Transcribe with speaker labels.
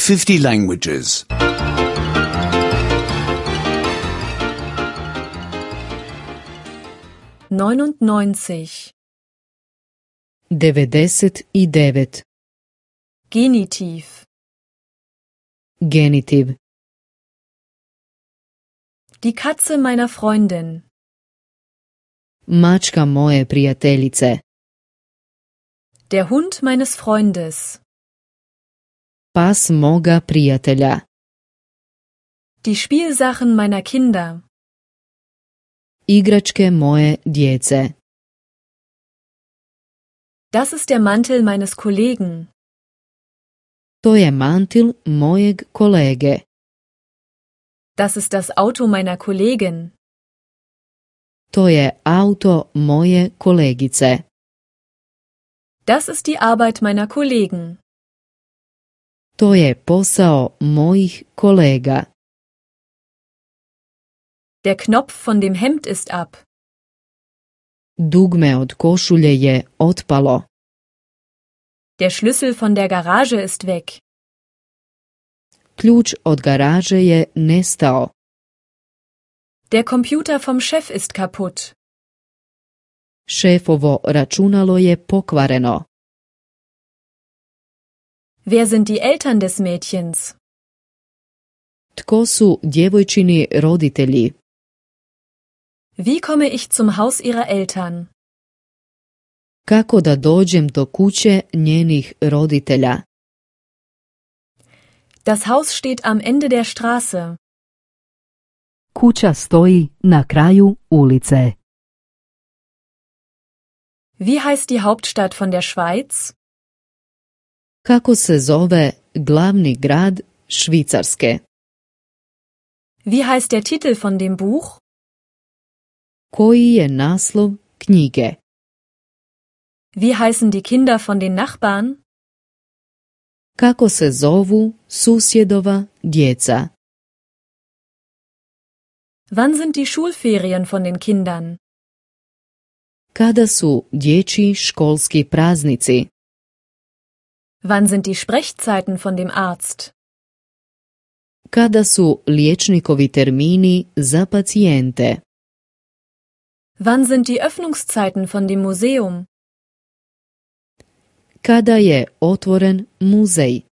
Speaker 1: 50 languages.
Speaker 2: 99.
Speaker 3: 99.
Speaker 2: Genitiv.
Speaker 3: Genitiv.
Speaker 2: Die Katze meiner Freundin.
Speaker 3: Mačka moje prijateljice.
Speaker 2: Der Hund meines Freundes.
Speaker 3: Pas moga prijatelja.
Speaker 2: Die Spielsachen meiner Kinder.
Speaker 3: Igračke moje djece.
Speaker 2: Das ist der Mantel meines Kollegen.
Speaker 3: To je mantil mojeg kolege.
Speaker 2: Das ist das Auto meiner Kollegin.
Speaker 3: To je auto moje kolegice.
Speaker 2: Das ist die Arbeit meiner Kollegen.
Speaker 3: To je posao mojih kolega.
Speaker 2: Der Knopf von dem Hemd ist ab.
Speaker 3: Dugme od košulje je otpalo.
Speaker 2: Der Schlüssel von der Garage ist weg.
Speaker 3: Ključ od garaže je nestao.
Speaker 2: Der Computer vom Chef ist kaputt.
Speaker 3: Šefovo računalo je pokvareno.
Speaker 2: Wer sind die Eltern des Mädchens?
Speaker 3: Tko su djevojčini roditelji?
Speaker 2: Wie komme ich zum Haus ihrer Eltern?
Speaker 3: Kako da dođem do kuće njenih roditelja?
Speaker 2: Das Haus steht am Ende der Straße.
Speaker 4: Kuća stoji na kraju ulice.
Speaker 2: Wie heißt die Hauptstadt von der Schweiz?
Speaker 3: Kako se zove glavni grad Švicarske?
Speaker 2: Wie heißt der Titel von dem Buch?
Speaker 3: Koji je naslov knjige?
Speaker 2: Wie heißen die Kinder von den Nachbarn?
Speaker 3: Kako se zovu susjedova djeca?
Speaker 2: Wann sind die Schulferien von den Kindern?
Speaker 3: Kada su dječji školski praznici?
Speaker 2: Wann sind die Sprechzeiten von dem Arzt?
Speaker 3: Kada su liječnikovi termini za pacijente?
Speaker 2: Wann sind die Öffnungszeiten von dem Museum?
Speaker 3: Kada je otvoren muzej?